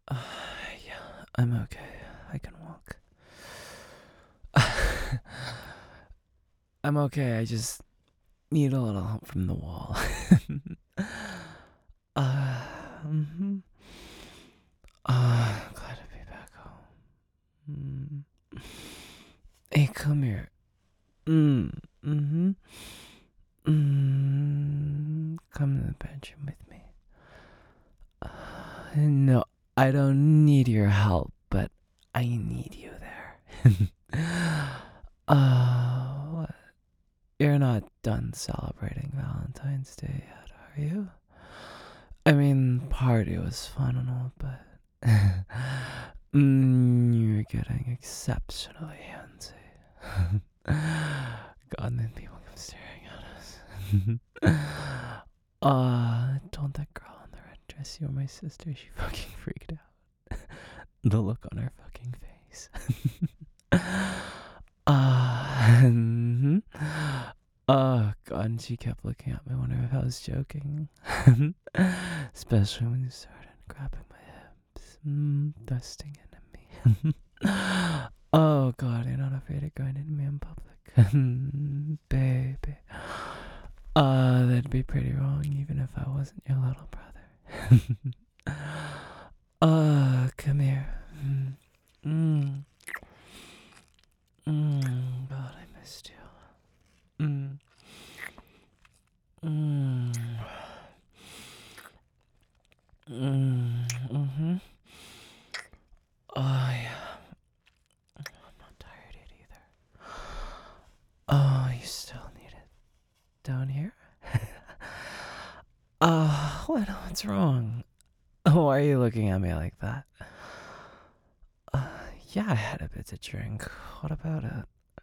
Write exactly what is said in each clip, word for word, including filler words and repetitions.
Uh, yeah, I'm okay. I can walk. I'm okay. I just need a little help from the wall. uh, mm-hmm. uh, glad to be back home. Mm. Hey, come here. Mm, mm-hmm. Mm, come to the bedroom with me. Uh, no, I don't need your help, but I need you there. uh, what? You're not done celebrating Valentine's Day yet, are you? I mean, party was fun and all, but mm, you're getting exceptionally handsy. God, then people come staring at us. uh, told that girl in the red dress you were my sister. She fucking freaked out. The look on her fucking face. uh, oh god, and she kept looking at me, wondering if I was joking. Especially when you started grabbing my hips, mm, dusting into me. Oh god, you're not afraid of going into me in public, baby. Uh, that'd be pretty wrong, even if I wasn't your little brother. uh, come here. Mm. Mm. Mm. God, I missed you. Mm. Mm. Mm. Mm-hmm. Oh, yeah. I'm not tired yet either. Oh, you still need it down here? Uh, what? What's wrong? Why are you looking at me like that? Uh, yeah, I had a bit to drink. What about it?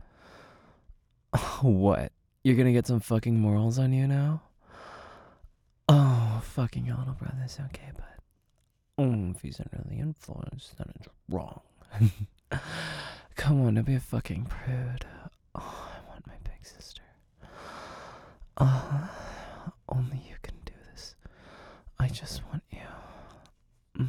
What? You're gonna get some fucking morals on you now? Oh, fucking your little brother's okay, but mm, if he's under the influence, then it's wrong. Come on, don't be a fucking prude. Oh, I want my big sister. Uh, only you can do this. I just want you. Mm.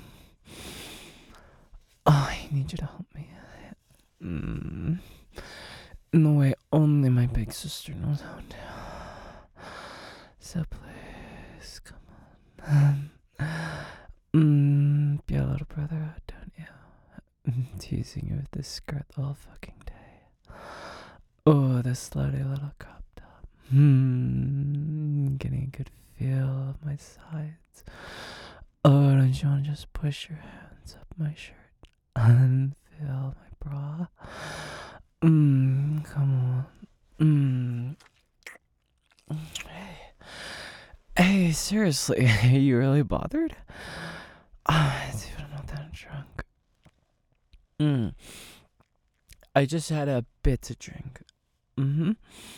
Oh, I need you to help me. Mm. In the way only my big sister knows how to. So please, come on. Mm, be a little brother out, don't you? Teasing you with this skirt the whole fucking day. Oh, this slutty little crop top. Hmm, getting a good feel of my sides. Oh, don't you want to just push your hands up my shirt and feel my bra? Mmm, come on. Mmm. Hey. Hey, seriously, are you really bothered? Ah, dude, I'm not that drunk. Mm. I just had a bit to drink. Mm-hmm.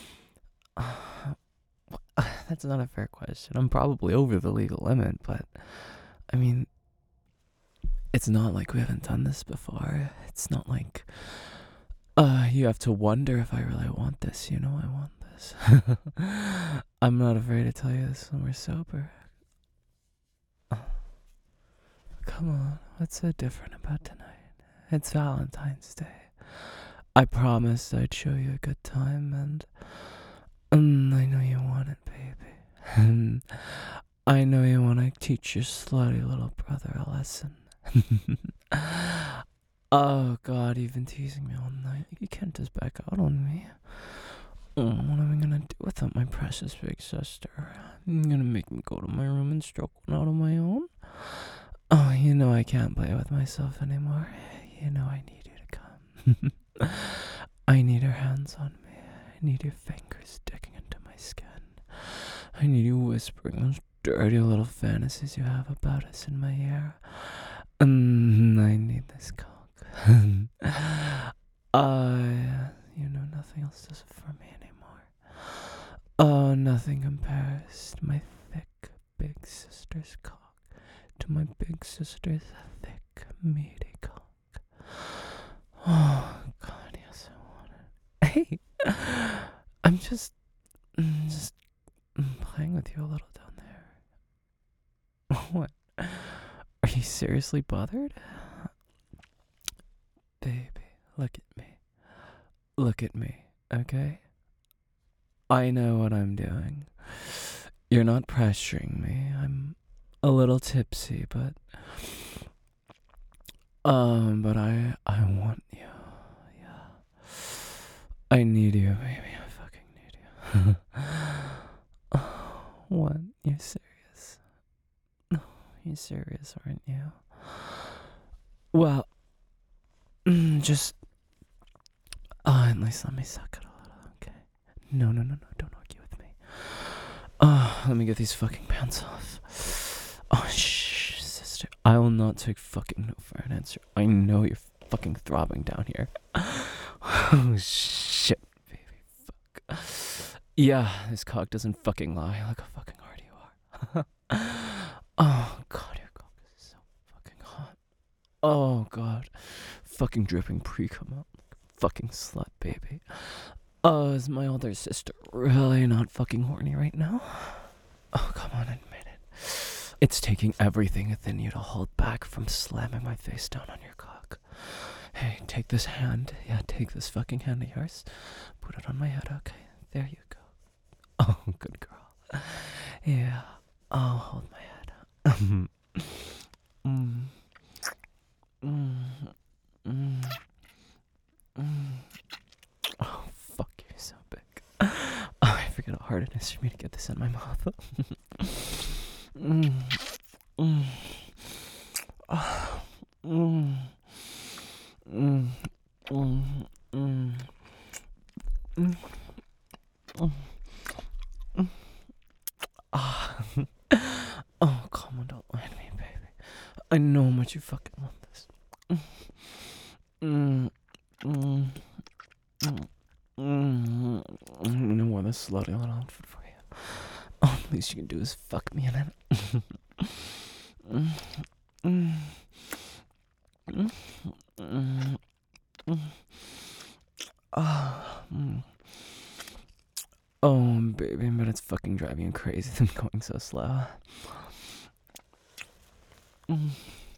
Uh, that's not a fair question. I'm probably over the legal limit, but I mean, it's not like we haven't done this before. It's not like uh you have to wonder if I really want this. You know I want this. I'm not afraid to tell you this when we're sober. Come on, what's so different about tonight? It's Valentine's Day. I promised I'd show you a good time, and um, I know you want it, baby. And I know you want to teach your slutty little brother a lesson. Oh god, you've been teasing me all night. You can't just back out on me. Oh, what am I gonna do without my precious big sister? You're gonna make me go to my room and stroke one out on my own? Oh, you know I can't play with myself anymore. You know I need you to come. I need your hands on me. I need your fingers digging into my skin. I need you whispering those dirty little fantasies you have about us in my ear. Mm, I need this cock. uh, you know, nothing else does it for me anymore. Oh, nothing compares to my thick, big sister's cock. To my big sister's thick, meaty cock. Oh, God, yes, I want it. Hey, I'm just, just playing with you a little down there. What? Are you seriously bothered? Baby, look at me. Look at me, okay? I know what I'm doing. You're not pressuring me. I'm a little tipsy, but um, but I I want you. Yeah. I need you, baby. I fucking need you. Oh, what? You're serious? No, you're serious, aren't you? Well, mm, just uh, at least let me suck it a little, okay? No, no, no, no, don't argue with me. Oh, let me get these fucking pants off. Oh, shh, sister. I will not take fucking no for an answer. I know you're fucking throbbing down here. Oh, shit, baby. Fuck. Yeah, this cock doesn't fucking lie. Look how fucking hard you are. Oh, God, your cock is so fucking hot. Oh, God. Fucking dripping pre-cum out. Fucking slut, baby. Oh, is my older sister really not fucking horny right now? Oh, come on, admit it. It's taking everything within you to hold back from slamming my face down on your cock. Hey, take this hand. Yeah, take this fucking hand of yours. Put it on my head, okay? There you go. Oh, good girl. Yeah, I'll hold my head. mm. Mm. Mm. Mm. Oh, fuck, you're so big. Oh, I forget how hard it is for me to get this in my mouth. mm. Mm. Oh. Mm. Mm. Mm. Mm. Mm. Mm. Mm. Ah. Oh, come on, don't lie to me, baby. I know how much you fucking want this. Mm. Mm. Mm. Mm. You know what? This is a slutty little outfit for you. All the least you can do is fuck me in it. mm. Mm. Mm. Mm. Mm. Oh, mm. Oh, baby, but it's fucking driving you crazy. I'm going so slow. Mm.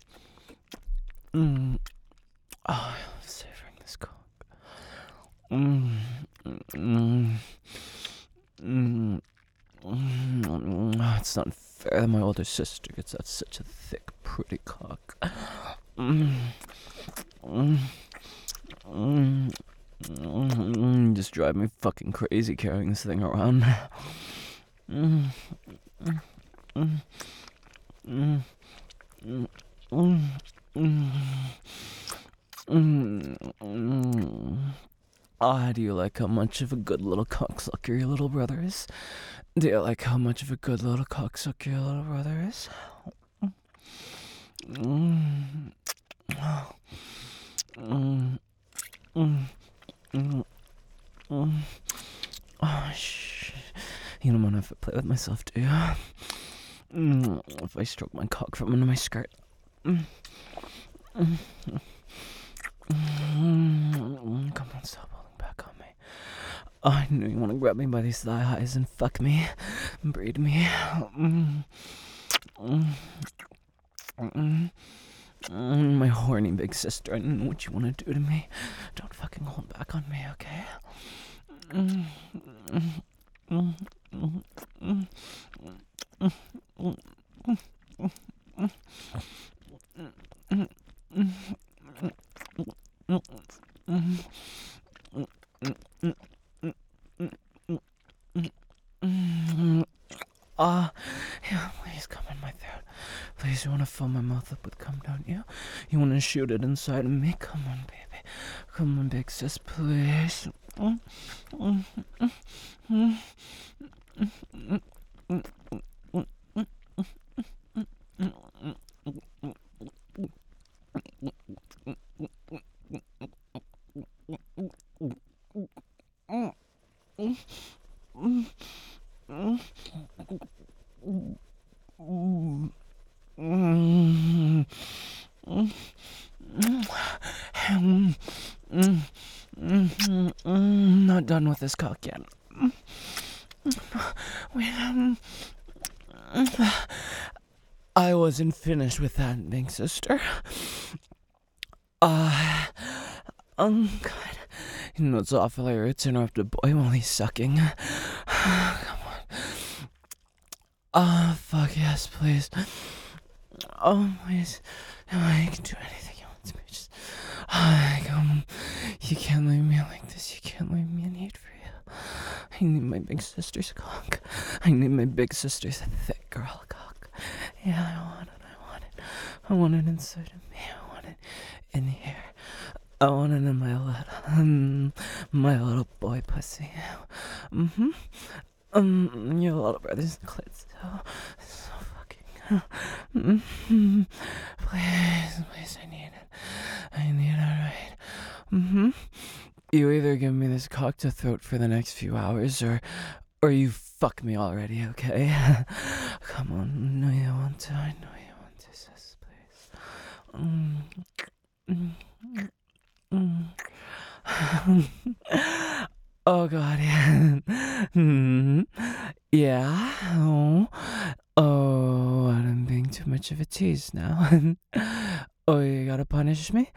Mm. Oh, I love savoring this cock. Mm. Mm. Mm. Mm. Oh, it's not fair that my older sister gets out such a thick, pretty cock. Mm. Mm. Mm. Mm. Just drive me fucking crazy carrying this thing around. Mm. Mm. Mm. Mm. Mm. Mm. Mm. Mm. Ah, do you like how much of a good little cocksucker your little brother is? Do you like how much of a good little cocksucker your little brother is? Mm. Mm. Mm. Mm. Mm. Oh, shh. You don't want to have to play with myself, do you? Mm. If I stroke my cock from under my skirt. Mm. Mm. Mm. Come on, stop holding back on me. Oh, I knew you want to grab me by these thigh highs and fuck me, breed me. Mm. Mm. Mm. Mm. My horny big sister, I know what you want to do to me. Don't fucking hold back on me, okay? Mm. Mm. Mm. Mm. Mm. Mm. Mm. Ah, yeah, please come in my throat. Please, you want to fill my mouth up with cum, don't you? You want to shoot it inside of me? Come on, baby. Come on, big sis, please. Mm, mm, mm, mm, mm, mm, mm, mm. Not done with this cock yet. Wait, um, I wasn't finished with that, big sister. Uh, um, God. You know, it's awful I to interrupt a boy while he's sucking. Come on. Oh, fuck yes, please. Oh, please. I can do anything you want to me. Just, oh, come. You can't leave me like this. You can't leave me in hate for you. I need my big sister's cock. I need my big sister's thick girl cock. Yeah, I want it. I want it. I want it inside of me. I want it in here. I want it in my little, um, my little boy pussy. Mm-hmm. Um, your little brother's clit so, so fucking. Mm-hmm. Please, please, I need it. I need it right. Mm-hmm. You either give me this cock to throat for the next few hours, or, or you fuck me already. Okay? Come on. I know you want to. I know you want to, sis. Please. Mm. Mm. Mm. Oh god, yeah. Mm. Yeah. Oh. Oh, I'm being too much of a tease now. Oh, you gotta punish me?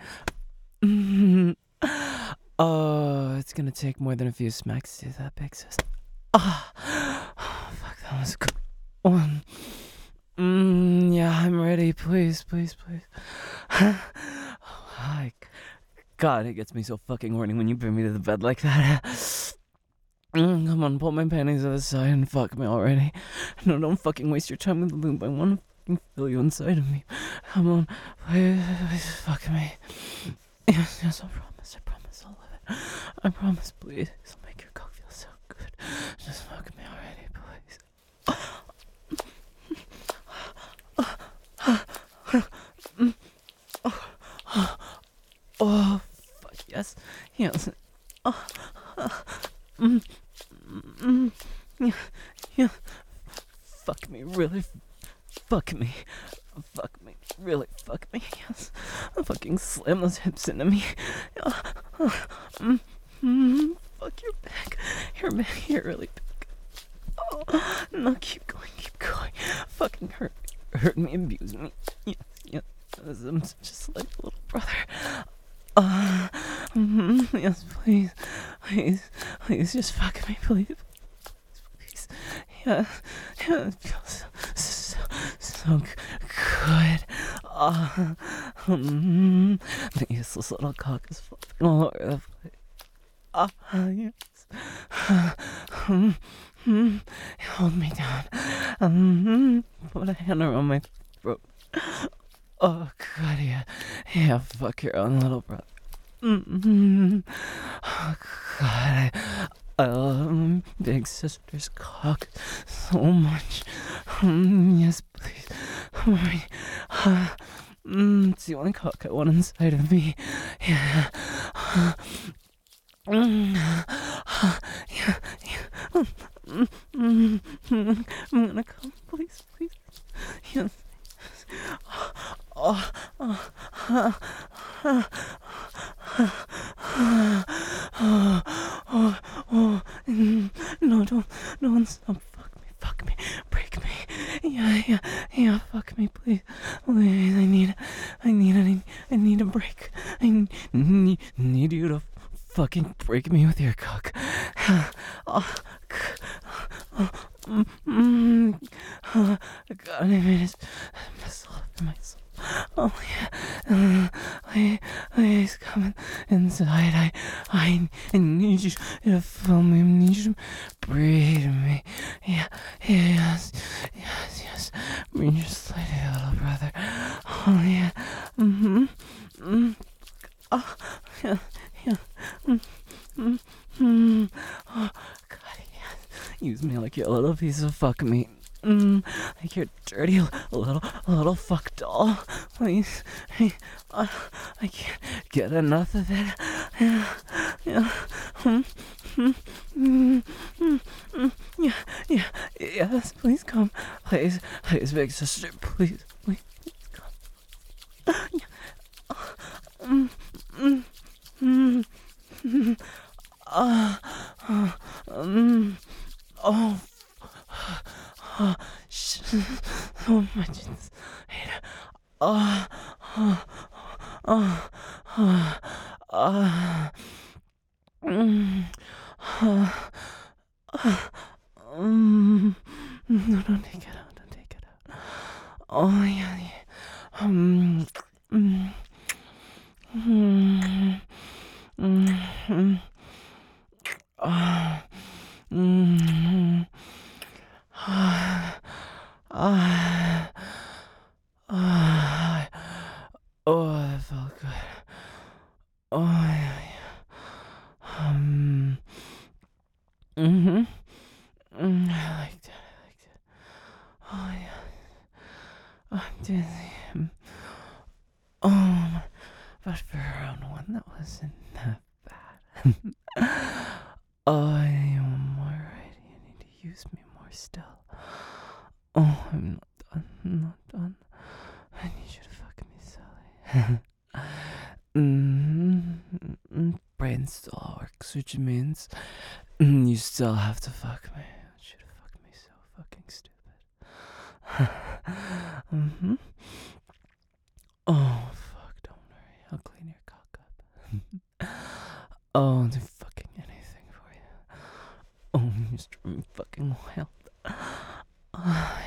Oh, it's gonna take more than a few smacks to do that, big sis. Oh, oh, fuck, that was a good one. Mm, yeah, I'm ready. Please, please, please. Oh, hi. God, it gets me so fucking horny when you bring me to the bed like that. Mm, come on, pull my panties to the side and fuck me already. No, don't fucking waste your time with the lube. I want to fucking feel you inside of me. Come on, please, please fuck me. Yes, yes, I promise, I promise I'll love it. I promise, please. I'll make your cock feel so good. Just fuck me already, please. Oh, fuck yes, yes. Oh, mm, mm, yeah, yeah. Fuck me, really. Fuck me. Fuck me, really. Fuck me, yes. I'll fucking slam those hips into me. Oh, oh, mm, mm, fuck your back. Your back, you're really big. Oh, no, keep going, keep going. Fucking hurt me, hurt me, abuse me. Yes, yes. I'm such a slave little brother. Uh, mm-hmm, yes, please, please, please, just fuck me, please, please, yeah, yeah, it feels so, so, so good. Uh, mm, the useless little cock is flopping all over the place. Ah, uh, yes. Um, mm, hold me down. Um, put a hand around my throat. Oh god, yeah, yeah, fuck your own little brother. Mm-hmm. Oh god, I, I love my big sister's cock so much. Mm, yes, please. Right. Uh, mm, it's the only cock I want inside of me. Yeah. Uh, mm, uh, yeah, yeah. Mm, mm, mm, I'm gonna come, please, please. Yes. Oh, oh, oh, oh, oh, oh, oh, no, don't, don't stop, fuck me, fuck me, break me, yeah, yeah, yeah, fuck me, please, please, I need, I need, I need, I need a break, I need, need you to fucking break me with your cock. Oh, oh, mm, mm, oh, God, I made it myself, myself. Oh yeah, uh, I, please come inside. I, I, I need you to feel me. I need you to breathe me. Yeah, yes, yes, yes. Bring your slutty little brother. Oh yeah. Mm-hmm. Mm. Oh yeah, yeah. Mm, mm, mm. Oh God, yes. Use me like your little piece of fuck meat. Mm, like your dirty little little fuck doll. Please, I, uh, I can't get enough of it. Yeah, yeah, mm, mm, mm, mm, mm, yeah, yeah, yes. Please come, please, please, big sister, please, please, please come. Yeah. Mm, mm, mm, mm, uh, uh, um, oh. Oh, sh- oh my Jesus. Uh, uh, uh, uh, uh, mm, uh, uh, um, no, don't take it out, don't take it out. Oh, yeah, yeah. Um, mm, mm, mm, mm, uh, mm, ah, ah, ah. Oh, that felt good. Oh, yeah, yeah. Um, mm-hmm. Mm, I liked it, I liked it. Oh, yeah. I'm dizzy. Um, Oh, but for round one, that wasn't that bad. Oh, I need one more, right? You need to use me more still. Oh, I'm not done. I'm not done. I need you to fuck me, Sally. mm-hmm. Brain still works, which means you still have to fuck me. I want you to fuck me so fucking stupid. mm-hmm. Oh, fuck, don't worry. I'll clean your cock up. Oh, I'll do fucking anything for you. Oh, you're fucking wild. Oh,